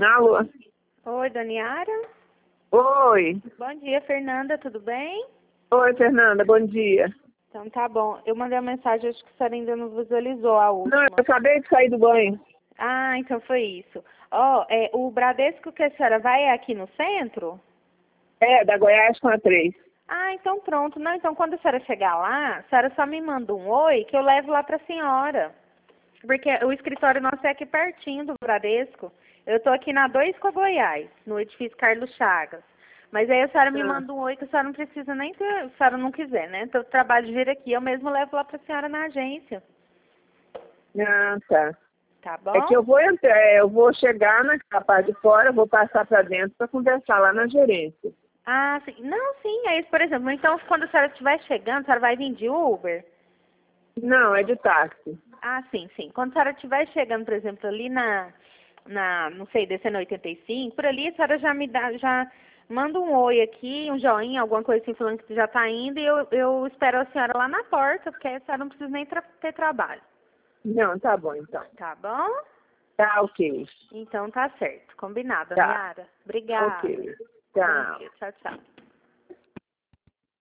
Alô? Oi, Daniara. Oi. Bom dia, Fernanda, tudo bem? Oi, Fernanda, bom dia. Então tá bom. Eu mandei uma mensagem, acho que a senhora ainda não visualizou a Não, eu última. acabei de sair do banho. Ah, então foi isso. Ó, o Bradesco que a senhora vai é aqui no centro? É, da Goiás com a 3. Ah, então pronto. Não, então quando a senhora chegar lá, a senhora só me manda um oi que eu levo lá pra senhora. Porque o escritório nosso é aqui pertinho do Bradesco. Eu tô aqui na 2 com a Goiás, no edifício Carlos Chagas. Mas aí a senhora me manda um oi que a senhora não precisa nem se a senhora não quiser, né? Então eu trabalho de vir aqui, eu mesmo levo lá pra senhora na agência. Ah, tá. Tá É bom? que eu vou entrar, eu vou chegar na parte de fora, vou passar para dentro para conversar lá na gerência. Ah, sim. Não, sim, é isso, por exemplo. Então, quando a senhora estiver chegando, a senhora vai vir de Uber? Não, é de táxi. Ah, sim, sim. Quando a senhora estiver chegando, por exemplo, ali não sei, descendo 85, por ali, a senhora já me dá, já manda um oi aqui, um joinha, alguma coisa assim, falando que já tá indo, e eu espero a senhora lá na porta, porque aí a senhora não precisa nem ter trabalho. Não, tá bom então. Tá bom? Tá ok. Então tá certo. Combinado, Tá. Daniara. Obrigada. Ok. Bom Tchau. dia. Tchau, tchau.